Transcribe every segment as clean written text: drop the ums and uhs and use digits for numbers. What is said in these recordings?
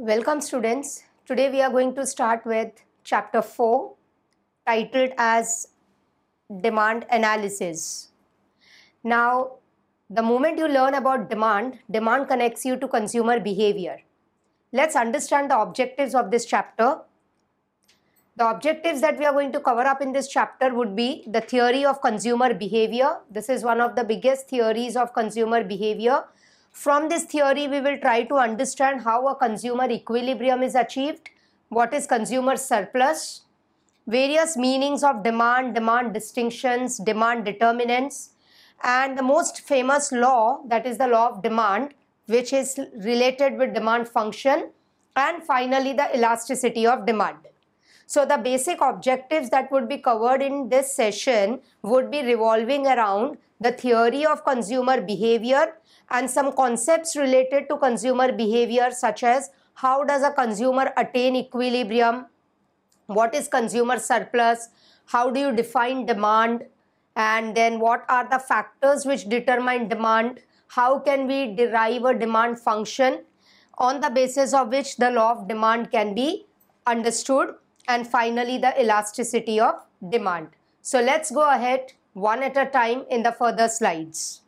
Welcome students. Today we are going to start with chapter 4 titled as demand analysis. Now the moment you learn about demand connects you to consumer behavior. Let's understand the objectives of this chapter. The objectives that we are going to cover up in this chapter would be the theory of consumer behavior. This is one of the biggest theories of consumer behavior. From this theory, we will try to understand how a consumer equilibrium is achieved, what is consumer surplus, various meanings of demand, demand distinctions, demand determinants, and the most famous law, that is the law of demand, which is related with demand function, and finally the elasticity of demand. So the basic objectives that would be covered in this session would be revolving around the theory of consumer behavior and some concepts related to consumer behavior, such as how does a consumer attain equilibrium, what is consumer surplus, how do you define demand, and then what are the factors which determine demand, how can we derive a demand function on the basis of which the law of demand can be understood, and finally the elasticity of demand. So let's go ahead one at a time in the further slides.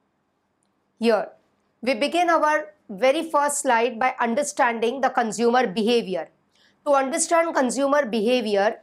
Here, we begin our very first slide by understanding the consumer behavior. To understand consumer behavior,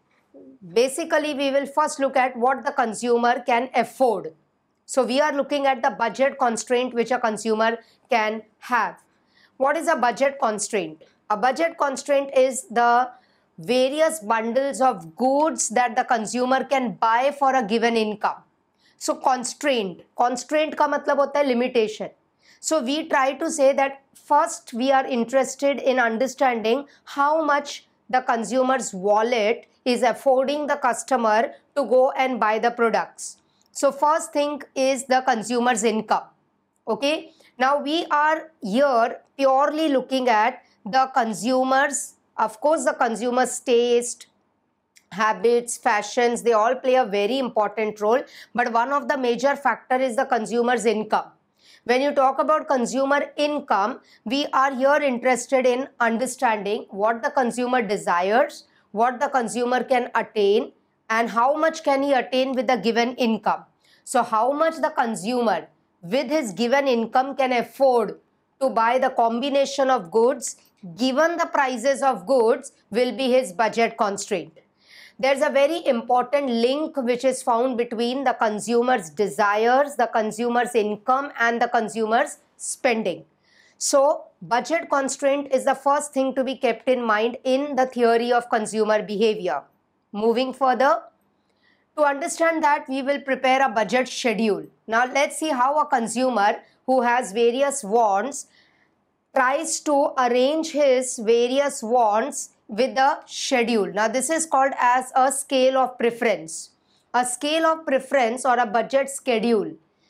basically we will first look at what the consumer can afford. So we are looking at the budget constraint which a consumer can have. What is a budget constraint? A budget constraint is the various bundles of goods that the consumer can buy for a given income. So constraint का मतलब होता है limitation. So we try to say that first we are interested in understanding how much the consumer's wallet is affording the customer to go and buy the products. So first thing is the consumer's income. Okay. Now we are here purely looking at the consumer's, of course the consumer's taste, habits, fashions, they all play a very important role, but one of the major factor is the consumer's income. When you talk about consumer income, we are here interested in understanding what the consumer desires, what the consumer can attain, and how much can he attain with the given income. So how much the consumer with his given income can afford to buy the combination of goods given the prices of goods will be his budget constraint. There's a very important link which is found between the consumer's desires, the consumer's income, and the consumer's spending. So budget constraint is the first thing to be kept in mind in the theory of consumer behavior. Moving further, to understand that, we will prepare a budget schedule. Now let's see how a consumer who has various wants tries to arrange his various wants with the schedule. Now this is called as a scale of preference. A scale of preference or a budget schedule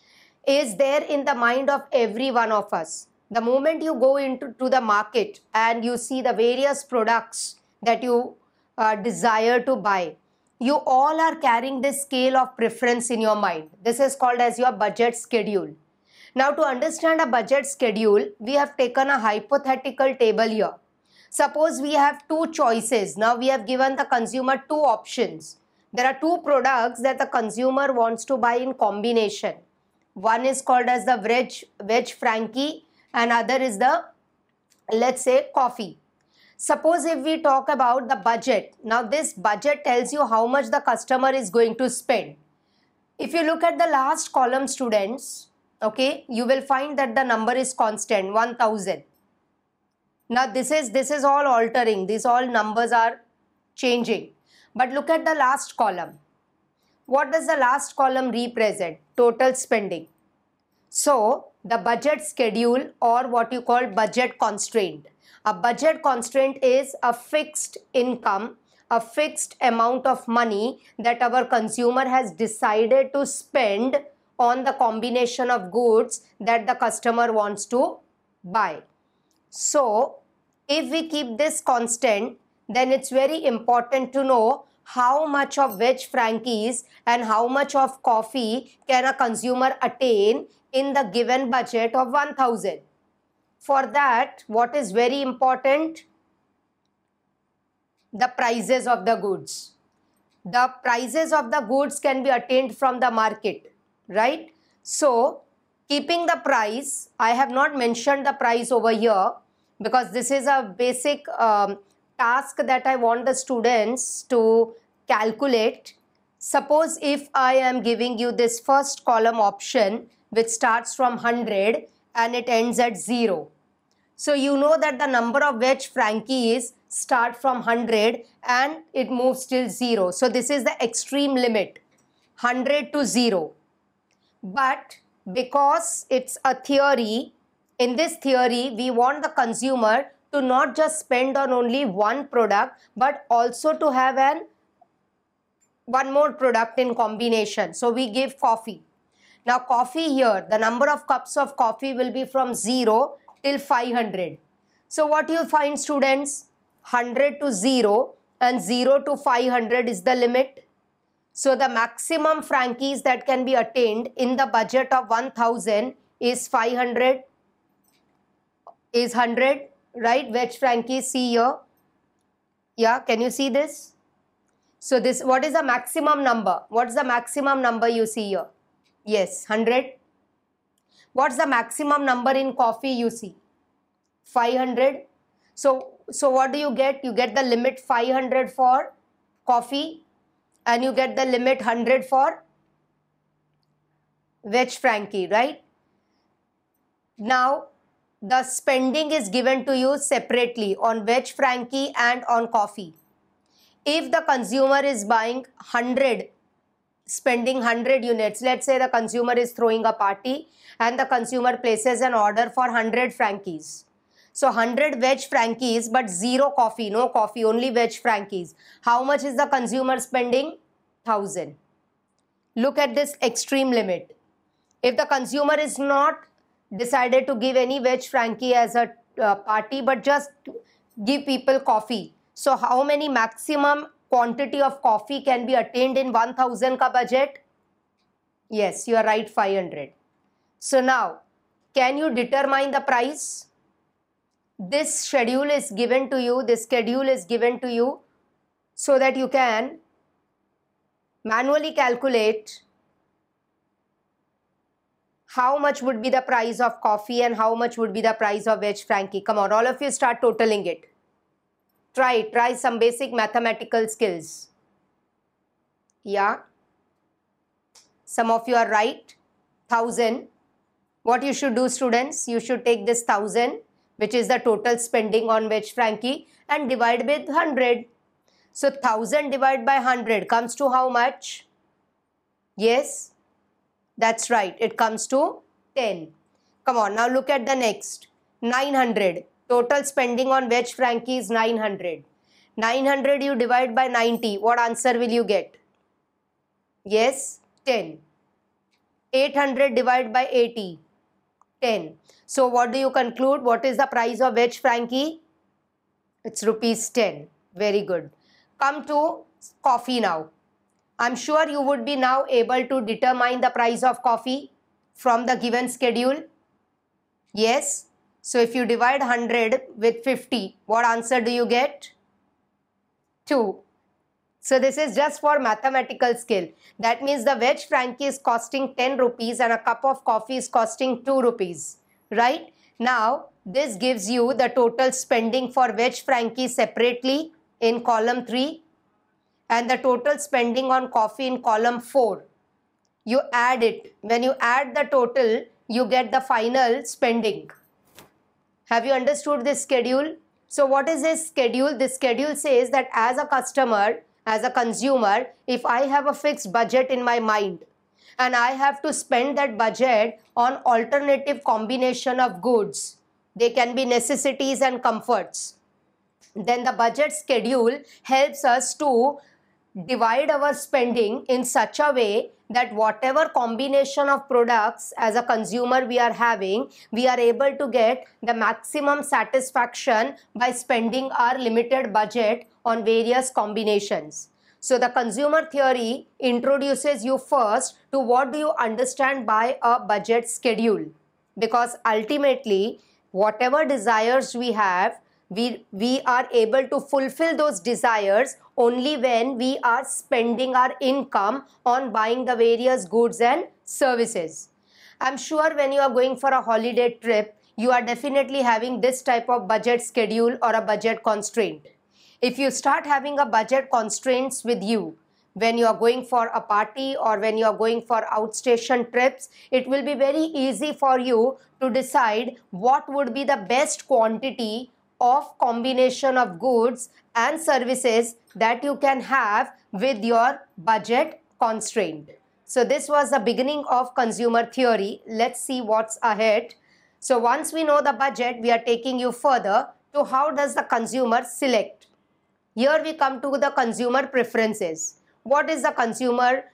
is there in the mind of every one of us. The moment you go into the market and you see the various products that you desire to buy, you all are carrying this scale of preference in your mind. This is called as your budget schedule. Now to understand a budget schedule, we have taken a hypothetical table here. Suppose we have two choices. Now we have given the consumer two options. There are two products that the consumer wants to buy in combination. One is called as the veg Frankie and other is the, let's say, coffee. Suppose if we talk about the budget. Now this budget tells you how much the customer is going to spend. If you look at the last column, students, okay, you will find that the number is constant, 1000. Now this is all altering. These all numbers are changing. But look at the last column. What does the last column represent? Total spending. So the budget schedule, or what you call budget constraint. A budget constraint is a fixed income, a fixed amount of money that our consumer has decided to spend on the combination of goods that the customer wants to buy. So if we keep this constant, then it's very important to know how much of veg Frankies and how much of coffee can a consumer attain in the given budget of 1000. For that, what is very important? The prices of the goods. The prices of the goods can be attained from the market, right? So, keeping the price, I have not mentioned the price over here because this is a basic task that I want the students to calculate. Suppose if I am giving you this first column option which starts from 100 and it ends at 0. So you know that the number of veg frankies start from 100 and it moves till 0. So this is the extreme limit, 100 to 0. But because it's a theory, in this theory we want the consumer to not just spend on only one product but also to have one more product in combination. So we give coffee. Now coffee here, the number of cups of coffee will be from 0 till 500. So what you find, students? 100 to 0 and 0 to 500 is the limit. So the maximum frankies that can be attained in the budget of 1000 is 500, is 100, right? Veg frankies, see here. Yeah, can you see this? So this, what is the maximum number? What's the maximum number you see here? Yes, 100. What's the maximum number in coffee you see? 500. So what do you get? You get the limit 500 for coffee and you get the limit 100 for veg frankie, right? Now, the spending is given to you separately on veg frankie and on coffee. If the consumer is buying 100, spending 100 units, let's say the consumer is throwing a party and the consumer places an order for 100 frankies. So 100 veg frankies but 0 coffee, no coffee, only veg frankies. How much is the consumer spending? 1000. Look at this extreme limit. If the consumer is not decided to give any veg frankie as a party but just give people coffee, so how many maximum quantity of coffee can be attained in 1000 ka budget? Yes, you are right, 500. So now, can you determine the price? This schedule is given to you, this schedule is given to you so that you can manually calculate how much would be the price of coffee and how much would be the price of veg frankie. Come on, all of you start totaling it. Try some basic mathematical skills. Yeah. Some of you are right. 1000. What you should do, students? You should take this 1000, which is the total spending on veg frankie, and divide with 100. So 1000 divided by 100 comes to how much? Yes, that's right. It comes to 10. Come on, now look at the next. 900. Total spending on veg frankie is 900. 900 you divide by 90. What answer will you get? Yes, 10. 800 divided by 80. 10. So what do you conclude? What is the price of veg frankie? It's rupees 10. Very good. Come to coffee now. I'm sure you would be now able to determine the price of coffee from the given schedule. Yes. So if you divide 100 with 50, what answer do you get? 2. So this is just for mathematical skill. That means the veg frankie is costing 10 rupees and a cup of coffee is costing 2 rupees. Right? Now, this gives you the total spending for veg frankie separately in column 3 and the total spending on coffee in column 4. You add it. When you add the total, you get the final spending. Have you understood this schedule? So what is this schedule? This schedule says that as a customer, as a consumer, if I have a fixed budget in my mind and I have to spend that budget on alternative combination of goods, they can be necessities and comforts, then the budget schedule helps us to divide our spending in such a way that whatever combination of products as a consumer we are having, we are able to get the maximum satisfaction by spending our limited budget on various combinations. So the consumer theory introduces you first to what do you understand by a budget schedule, because ultimately whatever desires we have, we are able to fulfill those desires only when we are spending our income on buying the various goods and services. I'm sure when you are going for a holiday trip, you are definitely having this type of budget schedule or a budget constraint. If you start having a budget constraints with you when you are going for a party or when you are going for outstation trips, it will be very easy for you to decide what would be the best quantity of combination of goods and services that you can have with your budget constraint. So this was the beginning of consumer theory. Let's see what's ahead. So once we know the budget, we are taking you further to how does the consumer select. Here we come to the consumer preferences. What is the consumer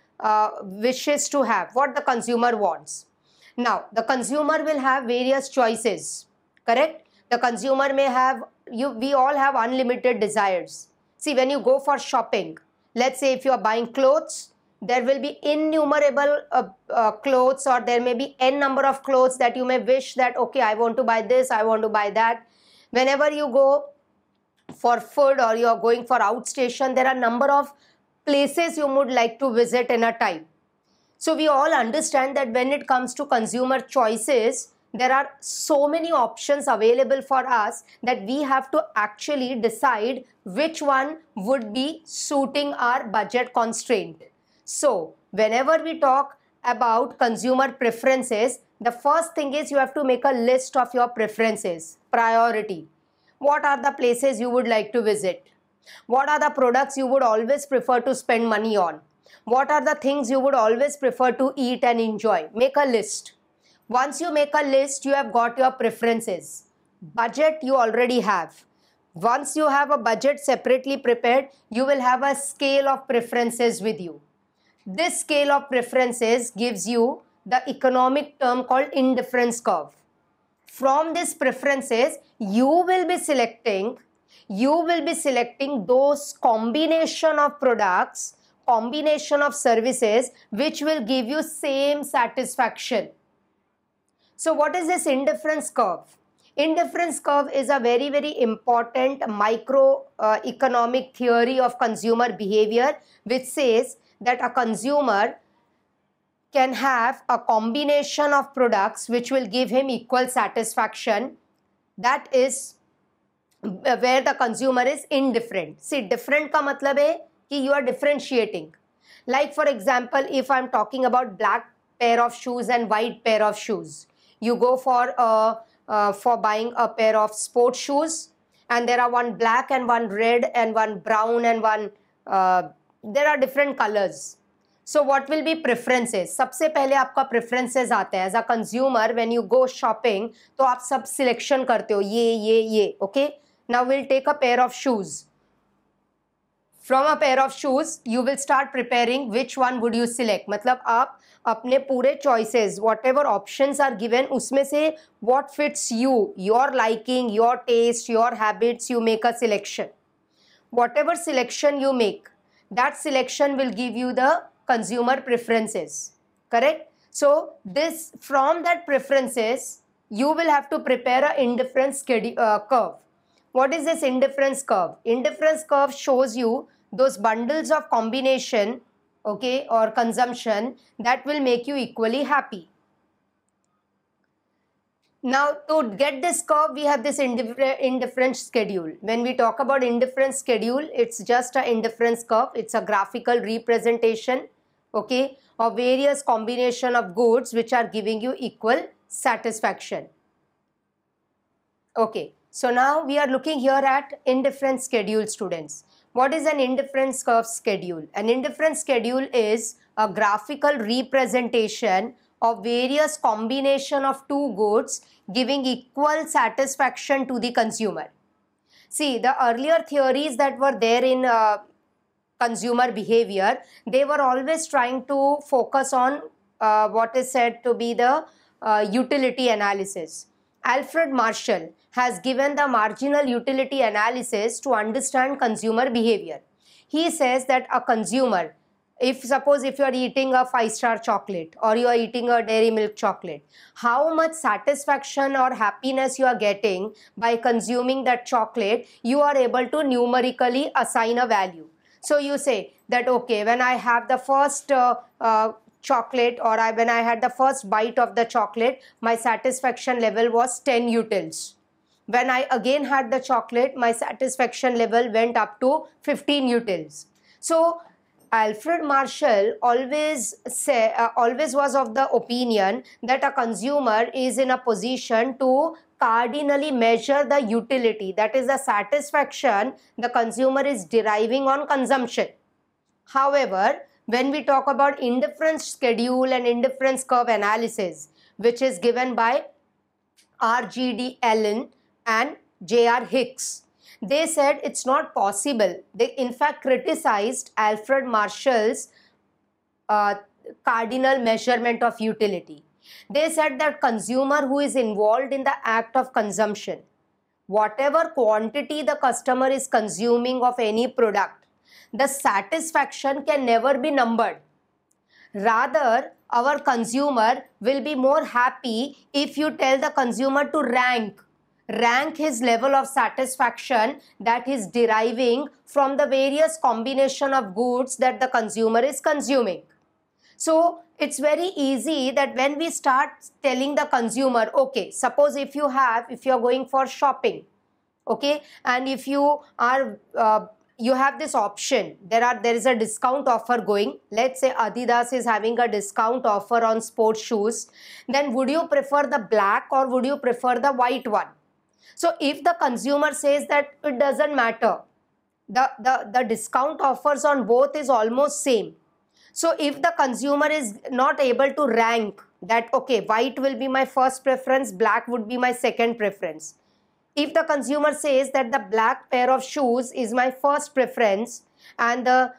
wishes to have? What the consumer wants? Now, the consumer will have various choices, correct? The consumer may have, we all have unlimited desires. See, when you go for shopping, let's say if you are buying clothes, there will be innumerable clothes, or there may be n number of clothes that you may wish that, okay, I want to buy this, I want to buy that. Whenever you go for food or you are going for outstation, there are number of places you would like to visit in a time. So we all understand that when it comes to consumer choices, there are so many options available for us that we have to actually decide which one would be suiting our budget constraint. So whenever we talk about consumer preferences, the first thing is you have to make a list of your preferences, priority. What are the places you would like to visit? What are the products you would always prefer to spend money on? What are the things you would always prefer to eat and enjoy? Make a list. Once you make a list, you have got your preferences. Budget you already have. Once you have a budget separately prepared, you will have a scale of preferences with you. This scale of preferences gives you the economic term called indifference curve. From these preferences, you will be selecting those combination of products, combination of services which will give you same satisfaction. So what is this indifference curve? Indifference curve is a very, very important micro economic theory of consumer behavior, which says that a consumer can have a combination of products which will give him equal satisfaction. That is where the consumer is indifferent. See, different ka matlab hai ki you are differentiating. Like for example, if I'm talking about black pair of shoes and white pair of shoes, you go for buying a pair of sports shoes, and there are one black and one red and one brown and one there are different colors. So what will be preferences? सबसे पहले आपका preferences आता है. As a consumer, when you go shopping, तो आप सब selection करते हो, ये, okay? Now we'll take a pair of shoes. From a pair of shoes, you will start preparing which one would you select. मतलब आप अपने पूरे choices, whatever options are given, उसमें से what fits you, your liking, your taste, your habits, you make a selection. Whatever selection you make, that selection will give you the consumer preferences, correct? So this, from that preferences, you will have to prepare an indifference curve. What is this indifference curve? Indifference curve shows you those bundles of combination, okay, or consumption that will make you equally happy. Now, to get this curve, we have this indifference schedule. When we talk about indifference schedule, it's just an indifference curve. It's a graphical representation, okay, of various combination of goods which are giving you equal satisfaction. Okay, so now we are looking here at indifference schedule, students. What is an indifference curve schedule? An indifference schedule is a graphical representation of various combination of two goods giving equal satisfaction to the consumer. See, the earlier theories that were there in consumer behavior, they were always trying to focus on what is said to be the utility analysis. Alfred Marshall has given the marginal utility analysis to understand consumer behavior. He says that a consumer, if suppose if you are eating a 5-star chocolate or you are eating a dairy milk chocolate, how much satisfaction or happiness you are getting by consuming that chocolate, you are able to numerically assign a value. So you say that, okay, when I have the first chocolate, or when I had the first bite of the chocolate, my satisfaction level was 10 utils. When I again had the chocolate, my satisfaction level went up to 15 utils. So Alfred Marshall always was of the opinion that a consumer is in a position to cardinally measure the utility, that is the satisfaction the consumer is deriving on consumption. However, when we talk about indifference schedule and indifference curve analysis, which is given by R.G.D. Allen and J.R. Hicks, they said it's not possible. They in fact criticized Alfred Marshall's cardinal measurement of utility. They said that consumer who is involved in the act of consumption, whatever quantity the customer is consuming of any product, the satisfaction can never be numbered. Rather, our consumer will be more happy if you tell the consumer to rank his level of satisfaction that is deriving from the various combination of goods that the consumer is consuming. So it's very easy that when we start telling the consumer, okay, suppose if you are going for shopping, okay, and if you are you have this option, there is a discount offer going. Let's say Adidas is having a discount offer on sports shoes. Then would you prefer the black or would you prefer the white one? So if the consumer says that it doesn't matter, the discount offers on both is almost same. So if the consumer is not able to rank that, okay, white will be my first preference, black would be my second preference. If the consumer says that the black pair of shoes is my first preference and the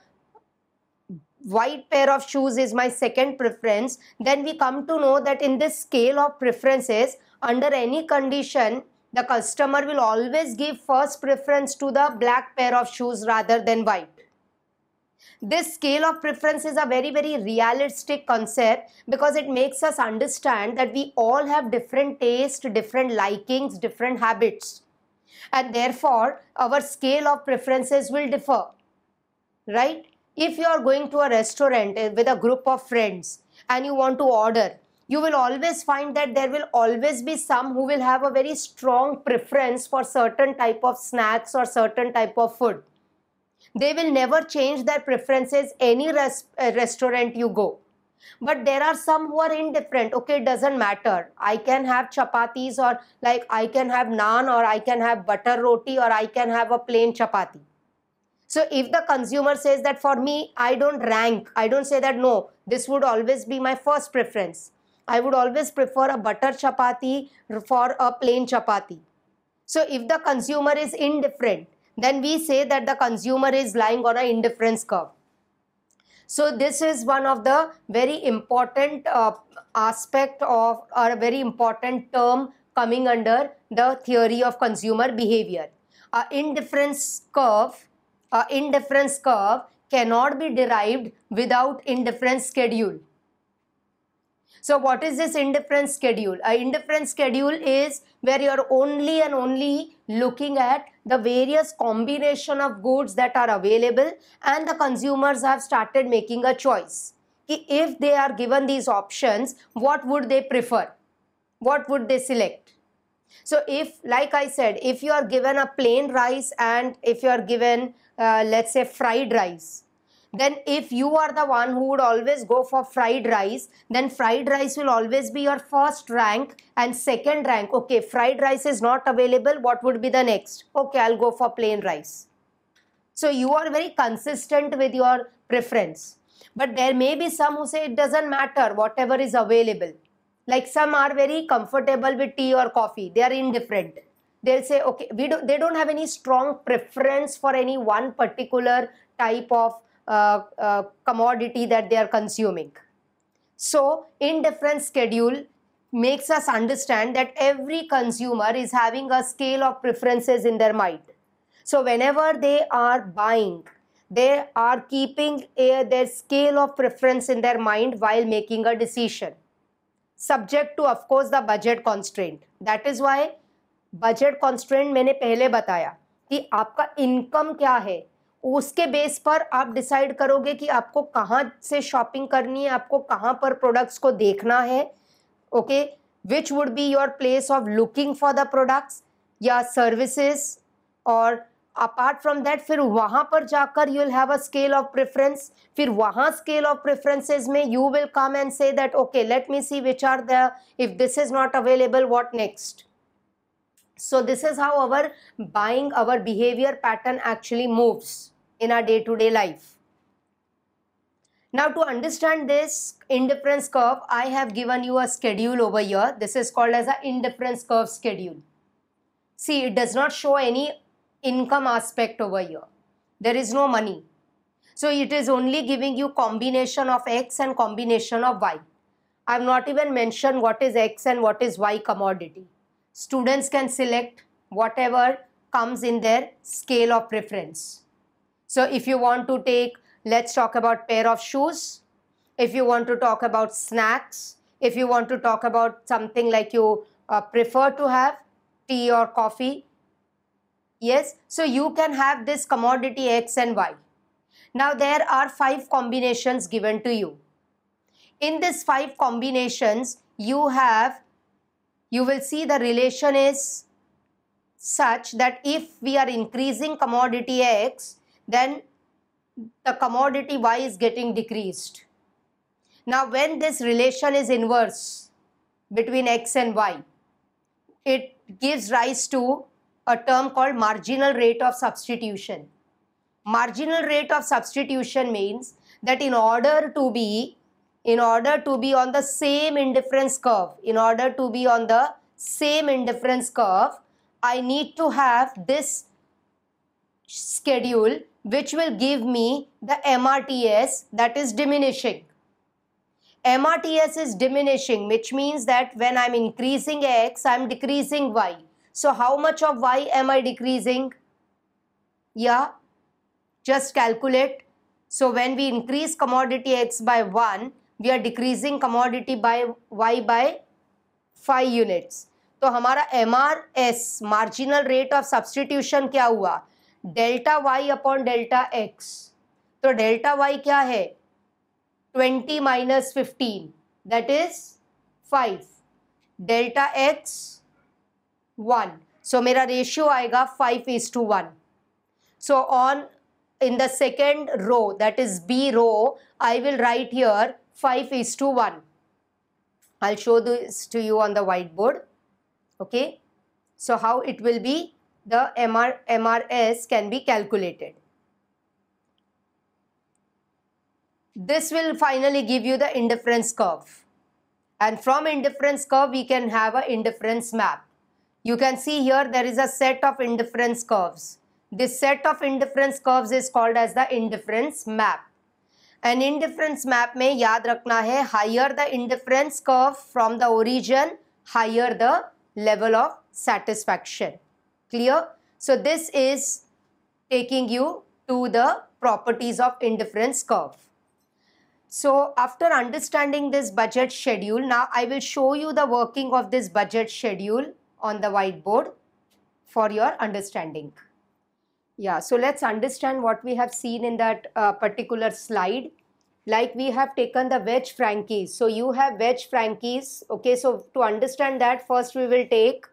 white pair of shoes is my second preference, then we come to know that in this scale of preferences, under any condition, the customer will always give first preference to the black pair of shoes rather than white. This scale of preference is a very, very realistic concept because it makes us understand that we all have different tastes, different likings, different habits. And therefore, our scale of preferences will differ, right? If you are going to a restaurant with a group of friends and you want to order, you will always find that there will always be some who will have a very strong preference for certain type of snacks or certain type of food. They will never change their preferences any restaurant you go. But there are some who are indifferent. Okay, it doesn't matter. I can have chapatis, or like I can have naan, or I can have butter roti, or I can have a plain chapati. So if the consumer says that for me, I don't rank, I don't say that no, this would always be my first preference. I would always prefer a butter chapati for a plain chapati. So if the consumer is indifferent, then we say that the consumer is lying on an indifference curve. So this is one of the very important aspect of, or a very important term coming under the theory of consumer behavior. Indifference curve cannot be derived without indifference schedule. So what is this indifference schedule? An indifference schedule is where you are only and only looking at the various combination of goods that are available, and the consumers have started making a choice. If they are given these options, what would they prefer? What would they select? So if, like I said, if you are given a plain rice and if you are given, let's say, fried rice, then if you are the one who would always go for fried rice, then fried rice will always be your first rank and second rank. Okay, fried rice is not available, what would be the next? Okay, I'll go for plain rice. So you are very consistent with your preference. But there may be some who say it doesn't matter, whatever is available. Like some are very comfortable with tea or coffee, they are indifferent. They'll say, okay, they don't have any strong preference for any one particular type of commodity that they are consuming. So indifference schedule makes us understand that every consumer is having a scale of preferences in their mind. So whenever they are buying, they are keeping their scale of preference in their mind while making a decision, subject to of course the budget constraint. That is why budget constraint मैंने पहले बताया कि आपका income क्या है, उसके base पर आप डिसाइड करोगे कि आपको कहाँ से शॉपिंग करनी है, आपको कहाँ पर प्रोडक्ट्स को देखना है, okay, which would be your place of looking for the products या सर्विसेज, और अपार्ट फ्रॉम दैट फिर वहाँ पर जाकर you will have a scale of preference. फिर वहाँ स्केल ऑफ प्रेफरेंसेज में you will come and say that okay let me see which are the, if this is not available what next. So this is how our buying, our behavior pattern actually moves in our day-to-day life. Now to understand this indifference curve, I have given you a schedule over here. This is called as an indifference curve schedule. See, it does not show any income aspect over here. There is no money. So it is only giving you combination of X and combination of Y. I have not even mentioned what is X and what is Y commodity. Students can select whatever comes in their scale of preference. So if you want to take, let's talk about pair of shoes. If you want to talk about snacks, if you want to talk about something like you prefer to have tea or coffee, yes, so you can have this commodity X and Y. Now there are 5 combinations given to you. In these 5 combinations, you will see the relation is such that if we are increasing commodity X, then the commodity Y is getting decreased. Now when this relation is inverse between X and Y, it gives rise to a term called marginal rate of substitution. Marginal rate of substitution means that in order to be on the same indifference curve, I need to have this schedule which will give me the MRTS, that is diminishing. MRTS is diminishing, which means that when I'm increasing X, I'm decreasing Y. So how much of Y am I decreasing? Yeah, just calculate. So when we increase commodity X by 1, we are decreasing commodity by Y by 5 units. तो हमारा MRS, marginal rate of substitution क्या हुआ? Delta Y upon delta X. तो delta Y क्या है? 20 minus 15, that is 5. Delta X 1. So मेरा ratio आएगा 5:1. So in the second row, that is B row, I will write here 5:1. I'll show this to you on the whiteboard. Okay. So how it will be, the MRS can be calculated. This will finally give you the indifference curve. And from indifference curve, we can have an indifference map. You can see here there is a set of indifference curves. This set of indifference curves is called as the indifference map. An indifference map में याद रखना है, higher the indifference curve from the origin, higher the level of satisfaction. Clear? So this is taking you to the properties of indifference curve. So after understanding this budget schedule, now I will show you the working of this budget schedule on the whiteboard for your understanding. Yeah, so let's understand what we have seen in that particular slide. Like we have taken the wedge Frankie's. So you have wedge Frankie's. Okay, so to understand that, first we will take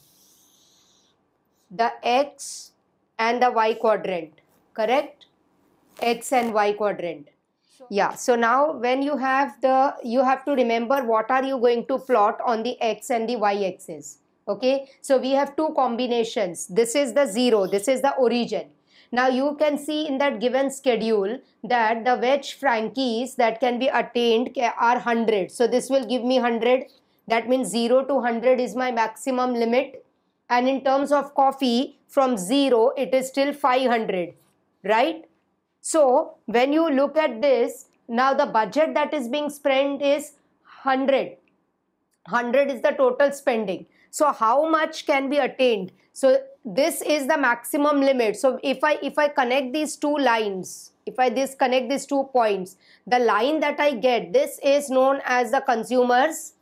the X and the Y quadrant. Correct? X and Y quadrant. Yeah, so now when you have to remember what are you going to plot on the X and the Y axis. Okay, so we have two combinations. This is the 0, this is the origin. Now you can see in that given schedule that the wedge Frankie's that can be attained are 100. So this will give me 100. That means 0 to 100 is my maximum limit. And in terms of coffee, from 0 it is still 500, right? So when you look at this, now the budget that is being spent is 100. 100 is the total spending. So how much can be attained? So this is the maximum limit. So if I connect these two lines, if I connect these 2 points, the line that I get, this is known as the consumer's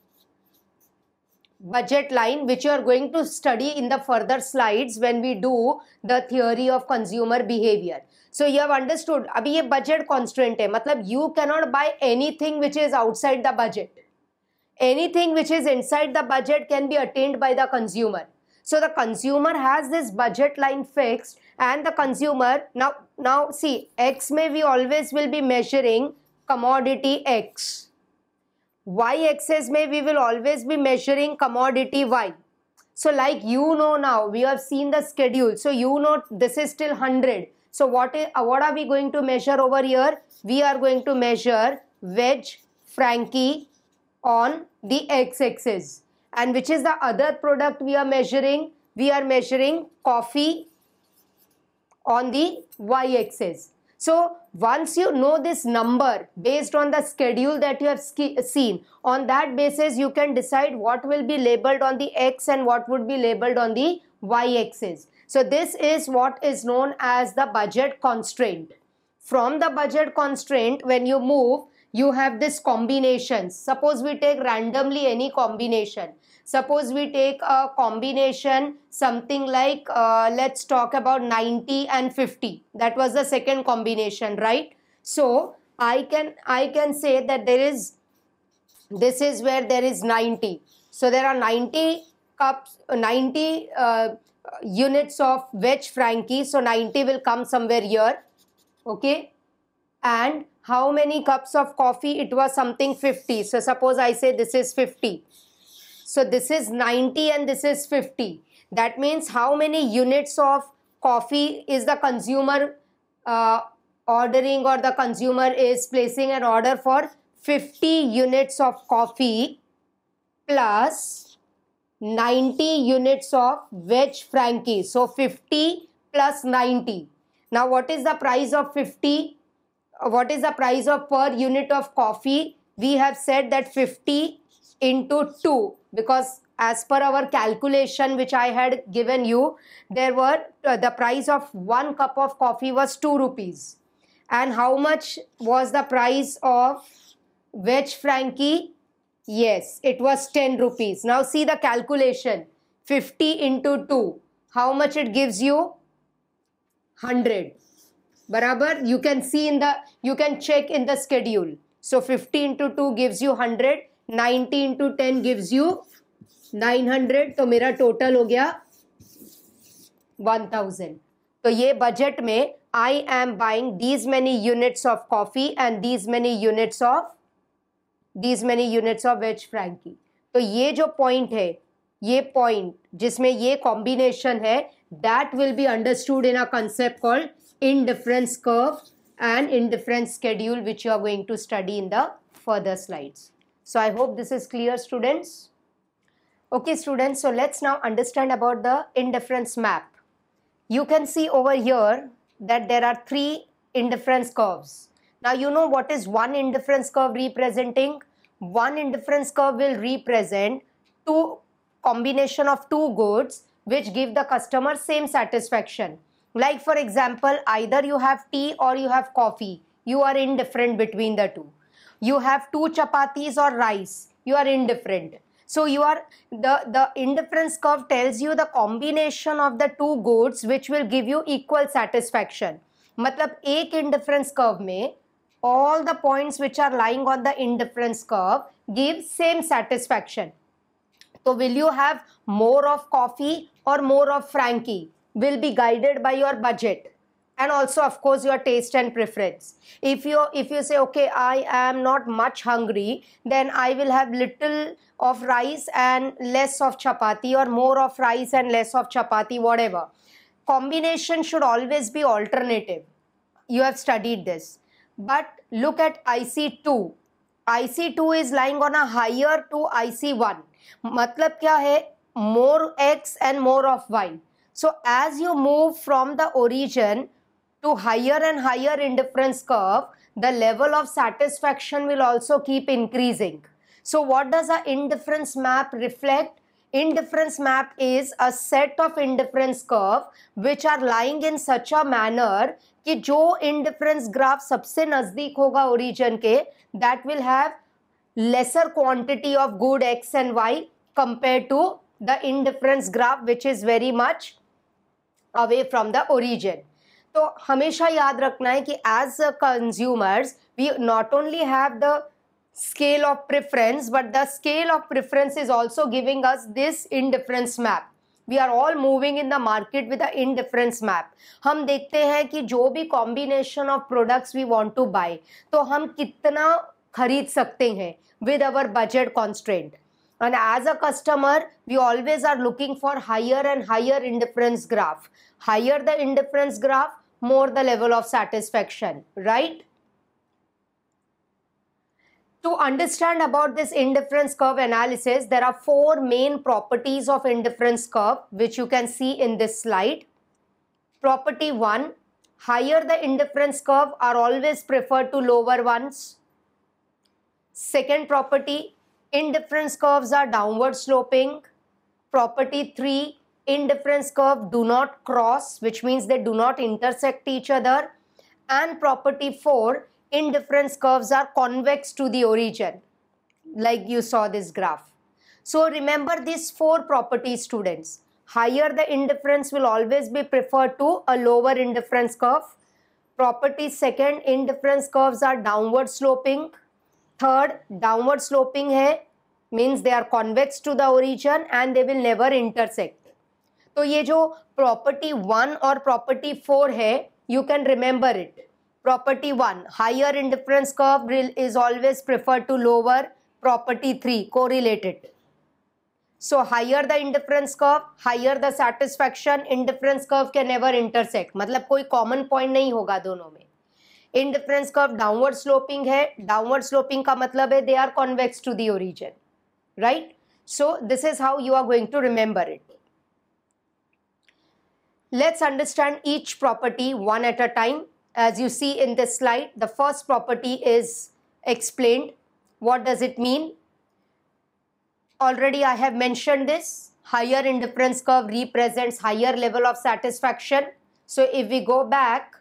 budget line, which you are going to study in the further slides when we do the theory of consumer behavior. So you have understood, abhi ye budget constraint hai, matlab you cannot buy anything which is outside the budget. Anything which is inside the budget can be attained by the consumer. So the consumer has this budget line fixed, and the consumer, now see, X may we always will be measuring commodity X. Y axis may we will always be measuring commodity Y. So like now we have seen the schedule. So this is still 100. So what are we going to measure over here? We are going to measure veg Frankie on the x-axis. And which is the other product we are measuring? We are measuring coffee on the y-axis. So once you know this number based on the schedule that you have seen, on that basis you can decide what will be labeled on the x and what would be labeled on the y-axis. So this is what is known as the budget constraint. From the budget constraint, when you move, you have this combinations. Suppose we take randomly any combination. Suppose we take a combination something like, let's talk about 90 and 50. That was the second combination, right? So I can say that this is where there is 90. So there are 90 cups, 90 units of veg Frankie. So 90 will come somewhere here. Okay. And how many cups of coffee? It was something 50. So suppose I say this is 50. So this is 90 and this is 50. That means how many units of coffee is the consumer ordering, or the consumer is placing an order for 50 units of coffee plus 90 units of veg Frankie. So 50 plus 90. Now what is the price of 50? What is the price of per unit of coffee? We have said that 50 into 2, because as per our calculation which I had given you, there were the price of 1 cup of coffee was 2 rupees. And how much was the price of veg Frankie? Yes, it was 10 rupees. Now see the calculation. 50 into 2. How much it gives you? 100. Barabar, you can see you can check in the schedule. So 50 into 2 gives you 100. 90 into 10 gives you 900. तो मेरा total हो गया 1000. तो ये budget में I am buying these many units of coffee and these many units of veg Frankie. तो ये जो point है, ये point जिसमें ये combination है, that will be understood in a concept called indifference curve and indifference schedule, which you are going to study in the further slides. So I hope this is clear, students. Okay, students, so let's now understand about the indifference map. You can see over here that there are 3 indifference curves. Now you know what is one indifference curve representing? One indifference curve will represent combination of 2 goods which give the customer same satisfaction. Like for example, either you have tea or you have coffee. You are indifferent between the two. You have 2 chapatis or rice. You are indifferent. So you are the indifference curve tells you the combination of the 2 goods which will give you equal satisfaction. मतलब एक indifference curve में all the points which are lying on the indifference curve give same satisfaction. So will you have more of coffee or more of Frankie? Will be guided by your budget and also of course your taste and preference. If you say, okay, I am not much hungry, then I will have little of rice and less of chapati, or more of rice and less of chapati, whatever. Combination should always be alternative. You have studied this. But look at IC2. IC2 is lying on a higher to IC1. मतलब क्या है? More X and more of Y. So as you move from the origin to higher and higher indifference curve, the level of satisfaction will also keep increasing. So what does our indifference map reflect? Indifference map is a set of indifference curve which are lying in such a manner कि जो indifference graph सबसे नजदीक होगा origin के, that will have lesser quantity of good x and y compared to the indifference graph which is very much away from the origin. तो हमेशा याद रखना है कि as a consumers we not only have the scale of preference, but the scale of preference is also giving us this indifference map. We are all moving in the market with the indifference map. हम देखते हैं कि जो भी combination of products we want to buy, तो हम कितना खरीद सकते हैं with our budget constraint. And as a customer, we always are looking for higher and higher indifference graph. Higher the indifference graph, more the level of satisfaction, right? To understand about this indifference curve analysis, there are four main properties of indifference curve which you can see in this slide. Property 1, higher the indifference curve are always preferred to lower ones. Second property, indifference curves are downward sloping. Property 3, indifference curve do not cross, which means they do not intersect each other. And property 4, indifference curves are convex to the origin, like you saw this graph. So remember these four properties, students. Higher the indifference will always be preferred to a lower indifference curve. Property second, indifference curves are downward sloping. Third, downward sloping hai means they are convex to the origin and they will never intersect. तो ये जो property 1 और property 4 है, you can remember it. Property 1, higher indifference curve is always preferred to lower. Property 3, correlated. So higher the indifference curve, higher the satisfaction. Indifference curve can never intersect. मतलब कोई common point नहीं होगा दोनों में. Indifference curve downward sloping है. Downward sloping का मतलब है they are convex to the origin, right? So this is how you are going to remember it. Let's understand each property one at a time. As you see in this slide, the first property is explained. What does it mean? Already I have mentioned this. Higher indifference curve represents higher level of satisfaction. So if we go back,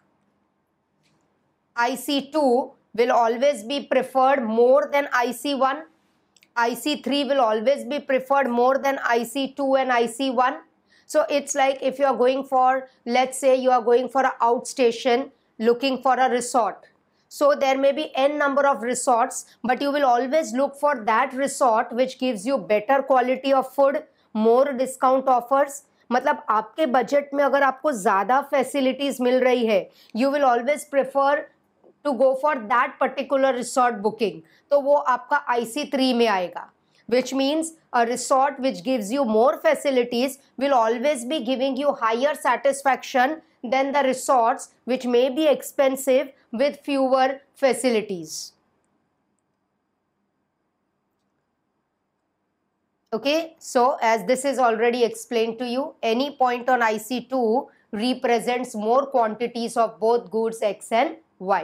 IC2 will always be preferred more than IC1. IC3 will always be preferred more than IC2 and IC1. So it's like if you are going for, let's say you are going for an outstation, looking for a resort. So there may be n number of resorts, but you will always look for that resort which gives you better quality of food, more discount offers. मतलब आपके budget में अगर आपको ज़्यादा facilities मिल रही है, you will always prefer to go for that particular resort booking. तो वो आपका IC3 में आएगा. Which means a resort which gives you more facilities will always be giving you higher satisfaction than the resorts which may be expensive with fewer facilities. Okay, so as this is already explained to you, any point on IC2 represents more quantities of both goods X and Y.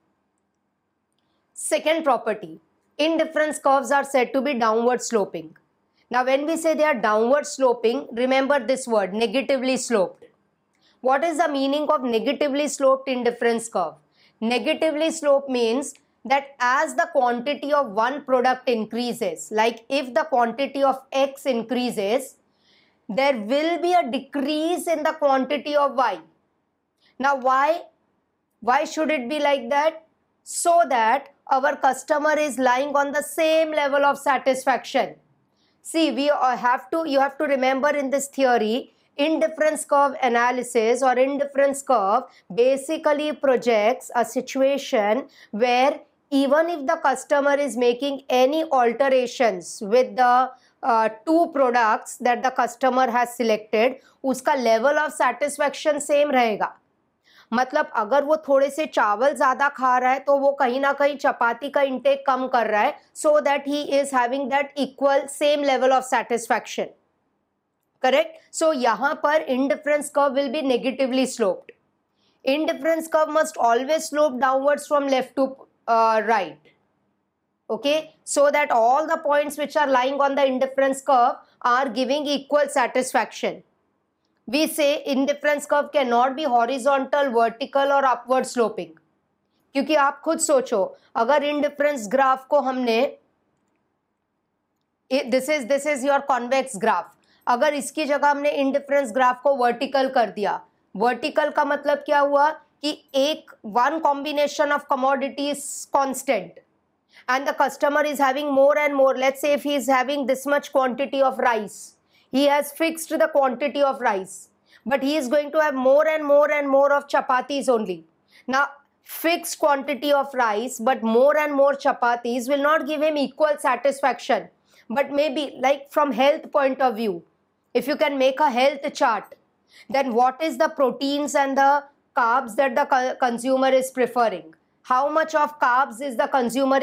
Second property, indifference curves are said to be downward sloping. Now when we say they are downward sloping, remember this word, negatively sloped. What is the meaning of negatively sloped indifference curve? Negatively sloped means that as the quantity of one product increases, like if the quantity of X increases, there will be a decrease in the quantity of Y. Now why should it be like that? So that our customer is lying on the same level of satisfaction. See, you have to remember in this theory, indifference curve analysis or indifference curve basically projects a situation where even if the customer is making any alterations with the two products that the customer has selected, उसका level of satisfaction same रहेगा. मतलब अगर वो थोड़े से चावल ज़्यादा खा रहा है तो वो कहीं ना कहीं चपाती का इंटेक कम कर रहा है, so that he is having that equal same level of satisfaction. Correct? So यहाँ पर indifference curve will be negatively sloped. Indifference curve must always slope downwards from left to right. Okay, so that all the points which are lying on the indifference curve are giving equal satisfaction. We say indifference curve cannot be horizontal, vertical or upward sloping. क्योंकि आप खुद सोचो, अगर indifference graph को हमने, this is your convex graph, अगर इसकी जगह हमने इंडिफरेंस ग्राफ को वर्टिकल कर दिया, वर्टिकल का मतलब क्या हुआ कि एक one combination of commodities constant and the customer is having more and more. Let's say if he is having this much quantity of rice, he has fixed the quantity of rice, but he is going to have more and more and more of chapatis only. Now fixed quantity of rice but more and more chapatis will not give him equal satisfaction. But maybe, like from health point of view, if you can make a health chart, then what is the proteins and the carbs that the consumer is preferring? How much of carbs is the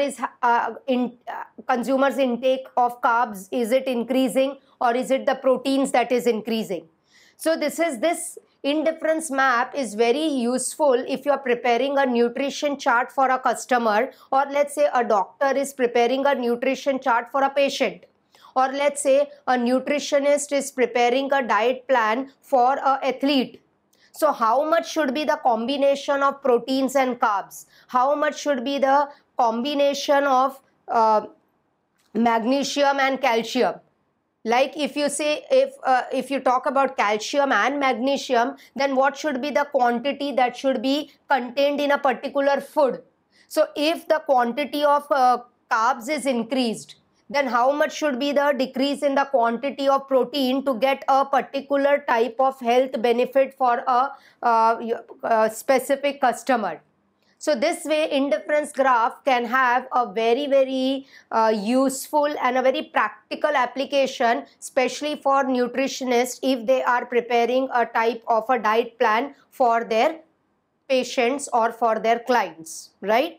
consumer's intake of carbs? Is it increasing or is it the proteins that is increasing? So this indifference map is very useful if you are preparing a nutrition chart for a customer, or let's say a doctor is preparing a nutrition chart for a patient, or let's say a nutritionist is preparing a diet plan for an athlete. So how much should be the combination of proteins and carbs? How much should be the combination of magnesium and calcium? Like if you say, if you talk about calcium and magnesium, then what should be the quantity that should be contained in a particular food? So if the quantity of carbs is increased, then how much should be the decrease in the quantity of protein to get a particular type of health benefit for a specific customer? So this way, indifference graph can have a very, very useful and a very practical application, especially for nutritionists if they are preparing a type of a diet plan for their patients or for their clients, right?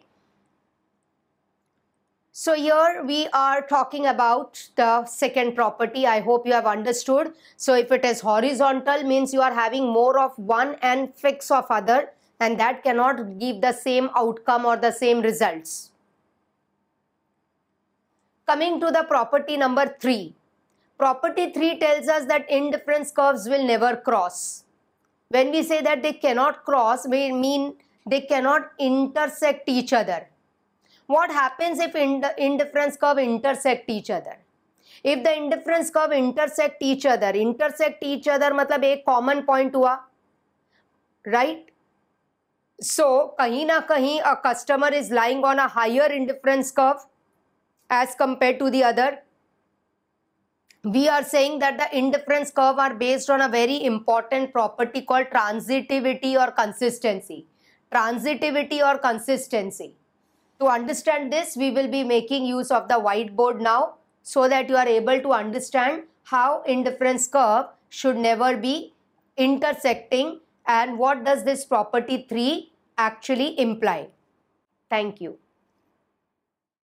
So here we are talking about the second property. I hope you have understood. So if it is horizontal, means you are having more of one and fix of other, and that cannot give the same outcome or the same results. Coming to the property number 3. Property 3 tells us that indifference curves will never cross. When we say that they cannot cross, we mean they cannot intersect each other. What happens if indifference curve intersect each other? If the indifference curve intersect each other मतलब एक common point हुआ, right? So कहीं ना कहीं a customer is lying on a higher indifference curve as compared to the other. We are saying that the indifference curve are based on a very important property called transitivity or consistency. Transitivity or consistency. To understand this, we will be making use of the whiteboard now so that you are able to understand how indifference curve should never be intersecting and what does this property 3 actually imply. Thank you.